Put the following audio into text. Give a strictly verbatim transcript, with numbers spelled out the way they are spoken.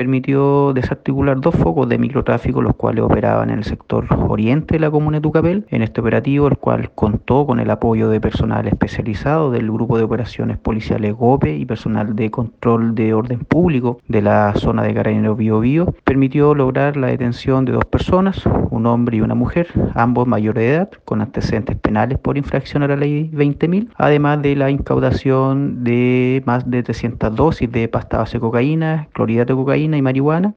permitió desarticular dos focos de microtráfico, los cuales operaban en el sector oriente de la comuna de Tucapel. En este operativo, el cual contó con el apoyo de personal especializado del Grupo de Operaciones Policiales GOPE y personal de control de orden público de la zona de Carabineros Bío Bío, permitió lograr la detención de dos personas, un hombre y una mujer, ambos mayores de edad, con antecedentes penales por infracción a la ley veinte mil, además de la incautación de más de trescientas dosis de pasta base de cocaína, clorhidrato de cocaína y marihuana,